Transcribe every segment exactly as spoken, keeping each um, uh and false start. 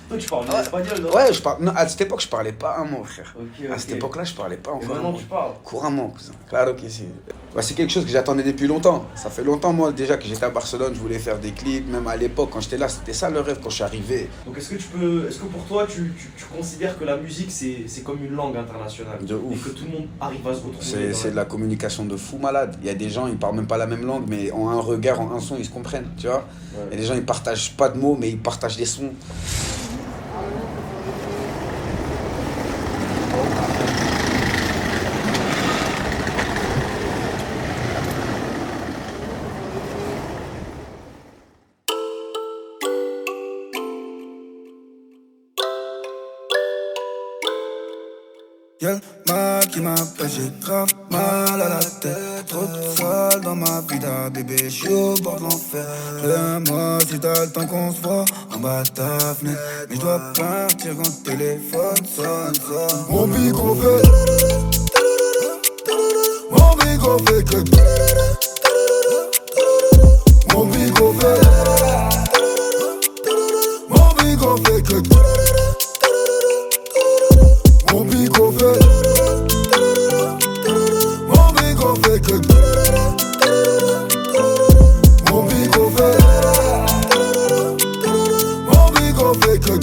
Toi, tu parles Ouais. espagnol, non? Ouais, je parle. Non, à cette époque, je parlais pas un mot, frère. Ok, À ok. cette époque-là, je parlais pas Et encore. maintenant, tu parles. Couramment, cousin. Claro que si. Ouais, c'est quelque chose que j'attendais depuis longtemps. Ça fait longtemps, moi, déjà, que j'étais à Barcelone, je voulais faire des clips. Même à l'époque, quand j'étais là, c'était ça le rêve quand je suis arrivé. Donc, est-ce que tu peux. Est-ce que pour toi, tu, tu, tu considères que la musique, c'est c'est comme une langue internationale? De ouf. Et que tout le monde arrive à se retrouver? C'est dans c'est de la communication de fou malade. Il y a des gens, ils parlent même pas la même langue, mais en un regard, en un son, ils se comprennent, tu vois. Ouais. Il y a des gens, ils partagent pas de mots, mais ils partagent des sons. Y'a le mal qui m'appelle, j'ai grave mal à la tête. Trop de sale dans ma vie d'un bébé, j'suis au bord de l'enfer. Reviens-moi si t'as le temps qu'on se voit en bas de ta fenêtre. Mais j'dois partir quand le téléphone sonne, sonne. Mon micro fait, mon micro fait que, mon micro fait, mon micro fait que. Mon bigo fait, mon bigo fait que, mon bigo fait, mon bigo fait que.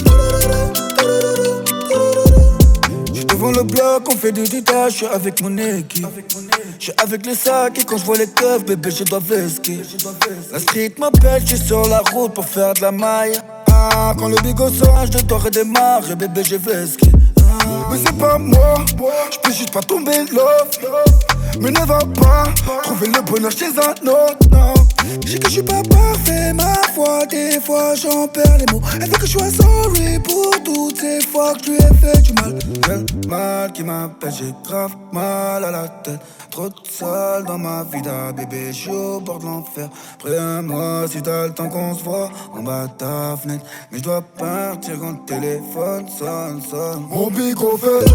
J'suis devant le bloc, on fait du détail, j'suis avec mon équipe. J'suis avec les sacs et quand j'vois les keufs, bébé je dois vesquer. La street m'appelle, j'suis sur la route pour faire de la maille. Ah, quand le bigo sort, je dois redémarrer, bébé j'ai vesqué. Mais c'est pas moi, je peux juste pas tomber love. Mais ne va pas trouver le bonheur chez un autre, non. J'ai que je suis pas parfait, ma foi, des fois j'en perds les mots. Elle veut que je sois sorry pour toutes ces fois que je lui ai fait du mal. J'ai le mal qui m'appelle, j'ai grave mal à la tête. Trop de sale dans ma vie d'un bébé, j'suis au bord de l'enfer. Préviens-moi si t'as le temps qu'on se voit en bas de ta fenêtre. Mais j'dois partir quand le téléphone sonne, sonne. Mon bigo fait,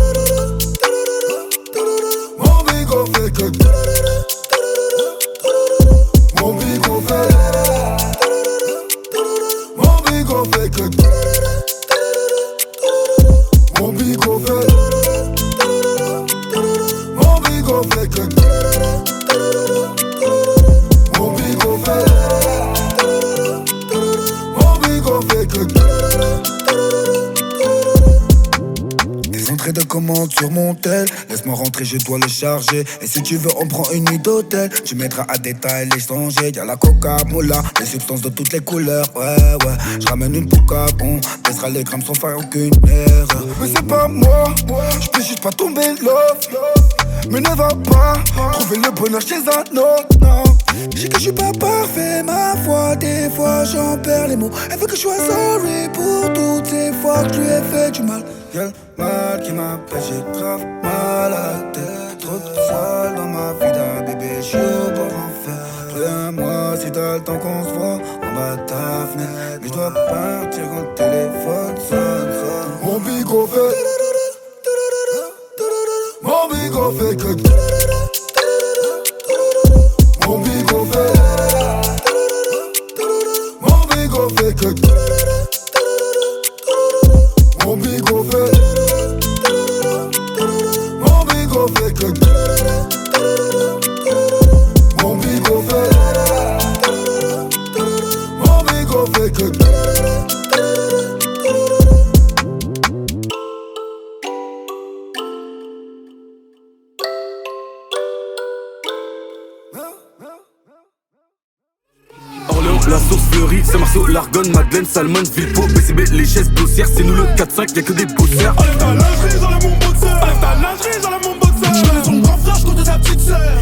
mon bigo fait que, mon bigo fait, mon bigo fait que, mon bigo fait, mon bigo fait que, mon bigo fait, mon bigo fait que. Des entrées de commandes sur mon tel. Laisse-moi rentrer, je dois le charger. Et si tu veux, on prend une nuit d'hôtel. Tu mettras à détail l'échanger. Y'a la coca, moula, les substances de toutes les couleurs. Ouais, ouais, je ramène une pouca, on baissera les grammes sans faire aucune erreur. Mais c'est pas moi, je peux juste pas tomber love. Mais ne va pas trouver le bonheur chez un autre, non. J'ai que je suis pas parfait, ma foi, des fois j'en perds les mots. Elle veut que je sois sorry pour toutes ces fois que je lui ai fait du mal. Y'a le mal qui m'appelle, j'ai grave mal à la tête. Trop de sale dans ma vie d'un bébé, j'suis au bord de l'enfer. Préviens-moi si t'as le temps qu'on se voit en bas de ta fenêtre. Mais j'dois partir quand le téléphone sonne, sonne. Mon bigo fait, mon bigo fait que, mon bigo fait, mon bigo fait que, mon bigo fait, mon bigo fait que, mon bigo fait, mon bigo fait que. La source fleurie, Saint-Marceau, l'Argonne, Madeleine, Salmon, Villepot, B C B, les chaises dossières, c'est nous le quatre cinq, y'a que des bosseurs. Enlève ta lingerie, j'enlève mon boxeur. Enlève ta lingerie, j'enlève mon boxeur. Je connais son grand frère, je compte ta petite sœur.